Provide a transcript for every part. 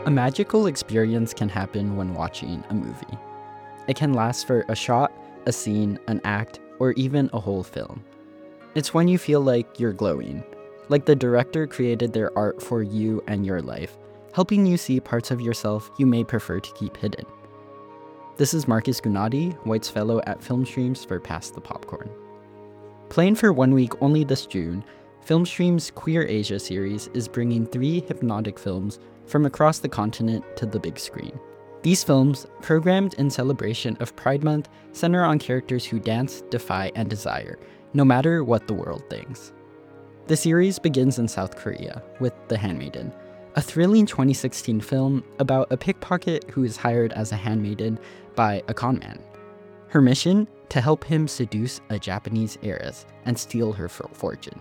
A magical experience can happen when watching a movie. It can last for a shot, a scene, an act, or even a whole film. It's when you feel like you're glowing, like the director created their art for you and your life, helping you see parts of yourself you may prefer to keep hidden. This is Marcus Gunadi, White's Fellow at Filmstreams for Pass the Popcorn. Playing for 1 week only this June, Filmstream's Queer Asia series is bringing 3 hypnotic films from across the continent to the big screen. These films, programmed in celebration of Pride Month, center on characters who dance, defy, and desire, no matter what the world thinks. The series begins in South Korea with The Handmaiden, a thrilling 2016 film about a pickpocket who is hired as a handmaiden by a conman. Her mission? To help him seduce a Japanese heiress and steal her fortune.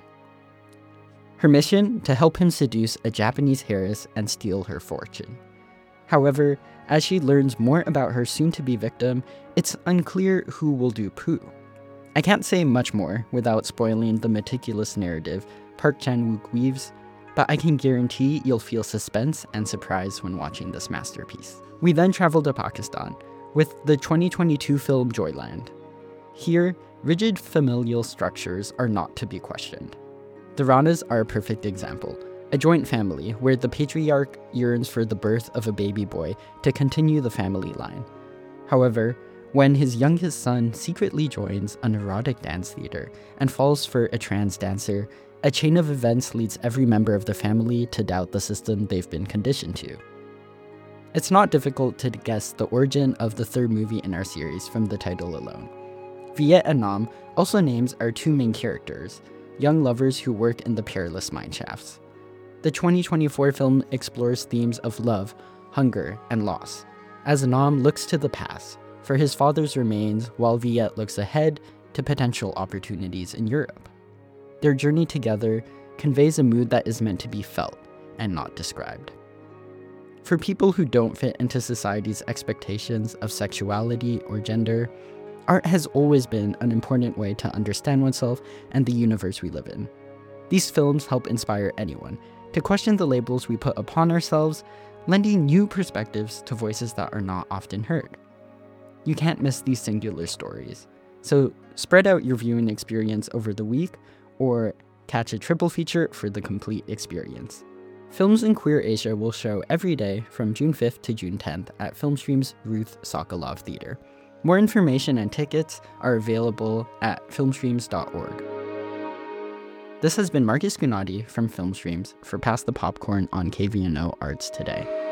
However, as she learns more about her soon-to-be victim, it's unclear who will do poo. I can't say much more without spoiling the meticulous narrative Park Chan-wook weaves, but I can guarantee you'll feel suspense and surprise when watching this masterpiece. We then travel to Pakistan with the 2022 film Joyland. Here, rigid familial structures are not to be questioned. The Ranas are a perfect example, a joint family where the patriarch yearns for the birth of a baby boy to continue the family line. However, when his youngest son secretly joins a neurotic dance theater and falls for a trans dancer, a chain of events leads every member of the family to doubt the system they've been conditioned to. It's not difficult to guess the origin of the third movie in our series from the title alone. Viet and Nam also names our 2 main characters, young lovers who work in the perilous mineshafts. The 2024 film explores themes of love, hunger, and loss, as Nam looks to the past for his father's remains while Viet looks ahead to potential opportunities in Europe. Their journey together conveys a mood that is meant to be felt and not described. For people who don't fit into society's expectations of sexuality or gender, art has always been an important way to understand oneself and the universe we live in. These films help inspire anyone to question the labels we put upon ourselves, lending new perspectives to voices that are not often heard. You can't miss these singular stories, so spread out your viewing experience over the week or catch a triple feature for the complete experience. Films in Queer Asia will show every day from June 5th to June 10th at Filmstream's Ruth Sokolov Theater. More information and tickets are available at filmstreams.org. This has been Marcus Gunadi from Filmstreams for Pass the Popcorn on KVNO Arts Today.